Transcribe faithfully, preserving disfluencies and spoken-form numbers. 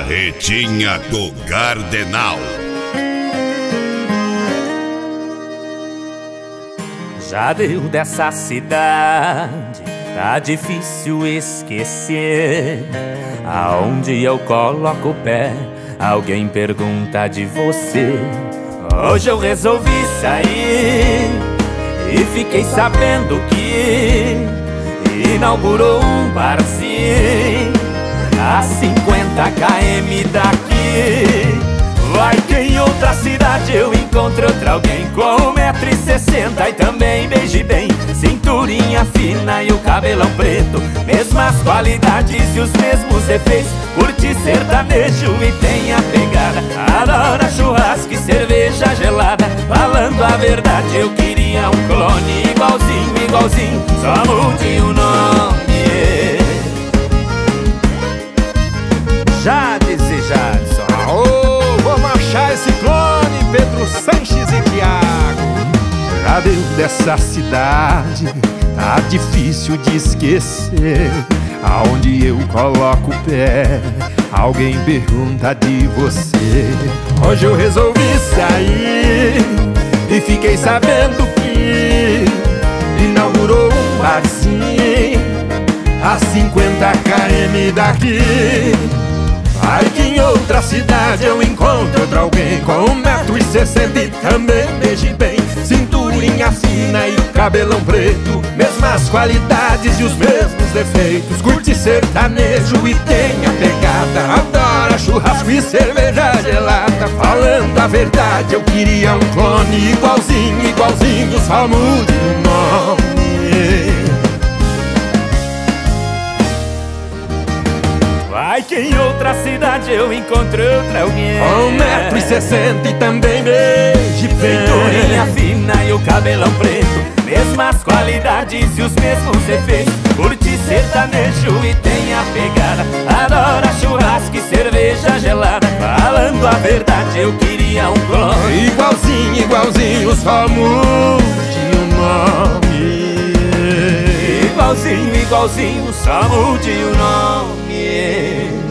Carretinha do Cardenal. Já deu dessa cidade, tá difícil esquecer. Aonde eu coloco o pé, alguém pergunta de você. Hoje eu resolvi sair e fiquei sabendo que inaugurou um barzinho a cinquenta quilômetros daqui. Vai que em outra cidade eu encontro outra alguém com um metro e sessenta e também beije bem, cinturinha fina e o cabelão preto, mesmas qualidades e os mesmos defeitos. Curte sertanejo e tem a pegada, adora churrasco e cerveja gelada. Falando a verdade, eu queria um clone igualzinho, igualzinho, só mude o nome. Jades e Jadson, oh, vamos achar esse clone, Pedro Sanches e Thiago. Já deu dessa cidade, tá difícil de esquecer. Aonde eu coloco o pé, alguém pergunta de você. Hoje eu resolvi sair e fiquei sabendo que inaugurou um barzinho a cinquenta quilômetros daqui. Vai que em outra cidade eu encontro outra alguém com um metro e sessenta e também beije bem, cinturinha fina e cabelão preto, mesmas qualidades e os mesmos defeitos. Curte sertanejo e tem a pegada, adora churrasco e cerveja gelada. Falando a verdade, eu queria um clone igualzinho, igualzinho, só mude o nome. Vai que em outra cidade eu encontro outra alguém com um metro e sessenta e também beije bem, cinturinha fina e o cabelão preto, mesmas qualidades e os mesmos defeitos. Curte sertanejo e tem a pegada, adora churrasco e cerveja gelada. Falando a verdade, eu queria um clone igualzinho, igualzinho, só mude o nome. Igualzinho, igualzinho, só mude o nome.